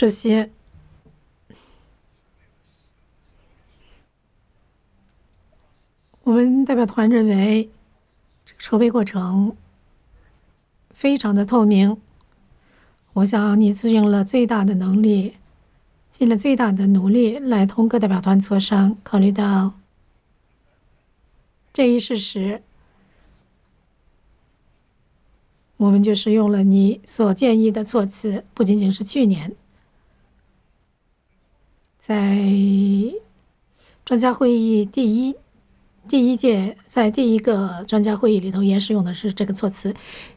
主席，我们代表团认为这个筹备过程非常的透明。我想你尽了最大的能力，尽了最大的努力来同各代表团磋商。考虑到这一事实，我们就使用了你所建议的措辞。不仅仅是去年，在专家会议第一届，在第一个专家会议里头也使用的是这个措辞。